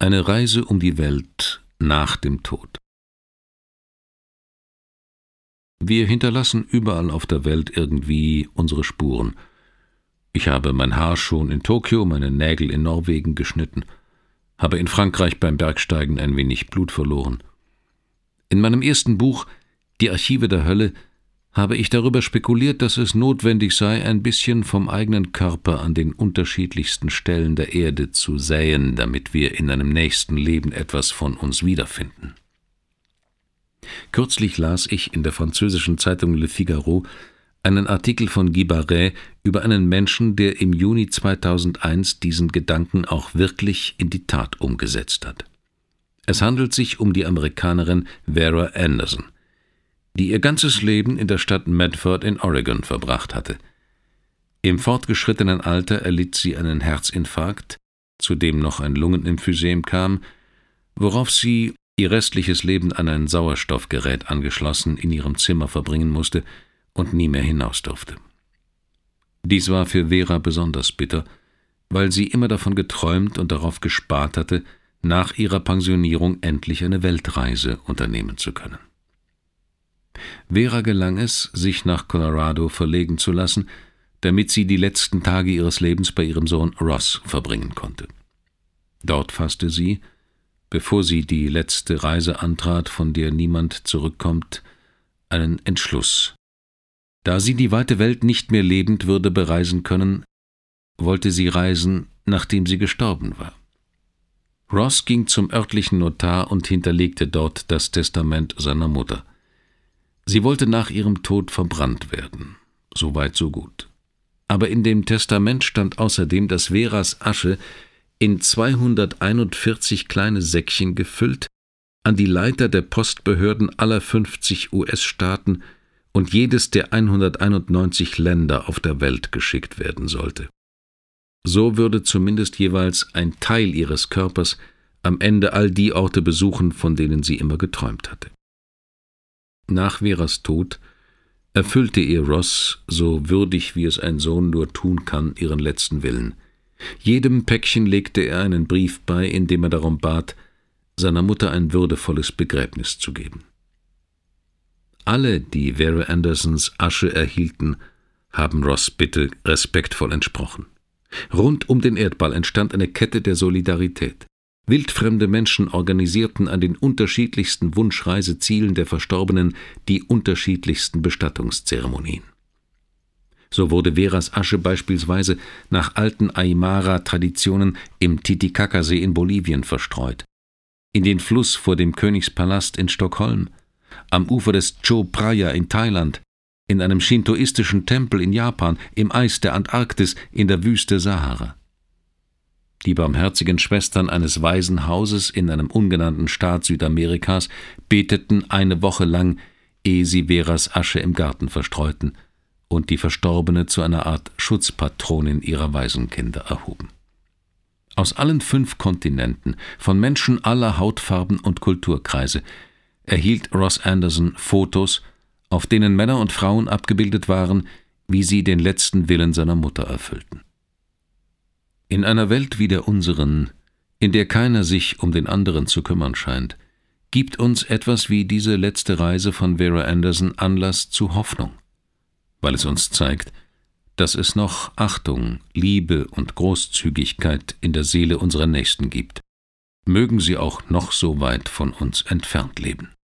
Eine Reise um die Welt nach dem Tod. Wir hinterlassen überall auf der Welt irgendwie unsere Spuren. Ich habe mein Haar schon in Tokio, meine Nägel in Norwegen geschnitten, habe in Frankreich beim Bergsteigen ein wenig Blut verloren. In meinem ersten Buch »Die Archive der Hölle« habe ich darüber spekuliert, dass es notwendig sei, ein bisschen vom eigenen Körper an den unterschiedlichsten Stellen der Erde zu säen, damit wir in einem nächsten Leben etwas von uns wiederfinden. Kürzlich las ich in der französischen Zeitung Le Figaro einen Artikel von Guy Barret über einen Menschen, der im Juni 2001 diesen Gedanken auch wirklich in die Tat umgesetzt hat. Es handelt sich um die Amerikanerin Vera Anderson, die ihr ganzes Leben in der Stadt Medford in Oregon verbracht hatte. Im fortgeschrittenen Alter erlitt sie einen Herzinfarkt, zu dem noch ein Lungenemphysem kam, worauf sie ihr restliches Leben an ein Sauerstoffgerät angeschlossen in ihrem Zimmer verbringen musste und nie mehr hinaus durfte. Dies war für Vera besonders bitter, weil sie immer davon geträumt und darauf gespart hatte, nach ihrer Pensionierung endlich eine Weltreise unternehmen zu können. Vera gelang es, sich nach Colorado verlegen zu lassen, damit sie die letzten Tage ihres Lebens bei ihrem Sohn Ross verbringen konnte. Dort fasste sie, bevor sie die letzte Reise antrat, von der niemand zurückkommt, einen Entschluss. Da sie die weite Welt nicht mehr lebend würde bereisen können, wollte sie reisen, nachdem sie gestorben war. Ross ging zum örtlichen Notar und hinterlegte dort das Testament seiner Mutter. Sie wollte nach ihrem Tod verbrannt werden. So weit, so gut. Aber in dem Testament stand außerdem, dass Veras Asche in 241 kleine Säckchen gefüllt an die Leiter der Postbehörden aller 50 US-Staaten und jedes der 191 Länder auf der Welt geschickt werden sollte. So würde zumindest jeweils ein Teil ihres Körpers am Ende all die Orte besuchen, von denen sie immer geträumt hatte. Nach Veras Tod erfüllte ihr Ross, so würdig wie es ein Sohn nur tun kann, ihren letzten Willen. Jedem Päckchen legte er einen Brief bei, in dem er darum bat, seiner Mutter ein würdevolles Begräbnis zu geben. Alle, die Vera Andersons Asche erhielten, haben Ross' Bitte respektvoll entsprochen. Rund um den Erdball entstand eine Kette der Solidarität. Wildfremde Menschen organisierten an den unterschiedlichsten Wunschreisezielen der Verstorbenen die unterschiedlichsten Bestattungszeremonien. So wurde Veras Asche beispielsweise nach alten Aymara-Traditionen im Titicacasee in Bolivien verstreut, in den Fluss vor dem Königspalast in Stockholm, am Ufer des Chao Phraya in Thailand, in einem shintoistischen Tempel in Japan, im Eis der Antarktis, in der Wüste Sahara. Die barmherzigen Schwestern eines Waisenhauses in einem ungenannten Staat Südamerikas beteten eine Woche lang, ehe sie Veras Asche im Garten verstreuten und die Verstorbene zu einer Art Schutzpatronin ihrer Waisenkinder erhoben. Aus allen 5 Kontinenten, von Menschen aller Hautfarben und Kulturkreise, erhielt Ross Anderson Fotos, auf denen Männer und Frauen abgebildet waren, wie sie den letzten Willen seiner Mutter erfüllten. In einer Welt wie der unseren, in der keiner sich um den anderen zu kümmern scheint, gibt uns etwas wie diese letzte Reise von Vera Anderson Anlass zu Hoffnung, weil es uns zeigt, dass es noch Achtung, Liebe und Großzügigkeit in der Seele unserer Nächsten gibt. Mögen sie auch noch so weit von uns entfernt leben.